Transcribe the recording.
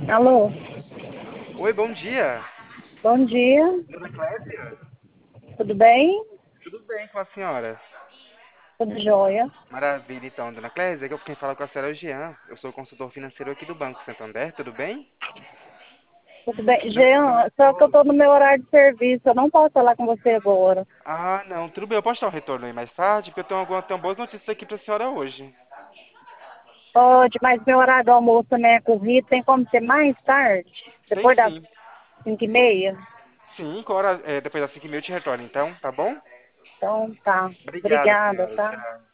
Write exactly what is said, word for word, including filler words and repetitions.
Alô, Oi, bom dia. bom dia, Dona Clésia? tudo bem? Tudo bem com a senhora? Tudo jóia? Maravilha, então, Dona Clésia, que eu quem fala com a senhora é o Jean. Eu sou consultor financeiro aqui do Banco Santander, tudo bem? Tudo bem? Não, não Jean, é... só que eu Oi. tô no meu horário de serviço, eu não posso falar com você agora. Ah, não, tudo bem, eu posso dar um retorno aí mais tarde, porque eu tenho, alguma, tenho boas notícias aqui pra senhora hoje. Pode, mas meu horário do almoço também é corrido, tem como ser mais tarde? Tem Depois das sim. cinco e meia? Sim, com hora, é, depois das cinco e meia eu te retorno, então, tá bom? Então tá, Obrigada, obrigada, senhora. tá? Tchau.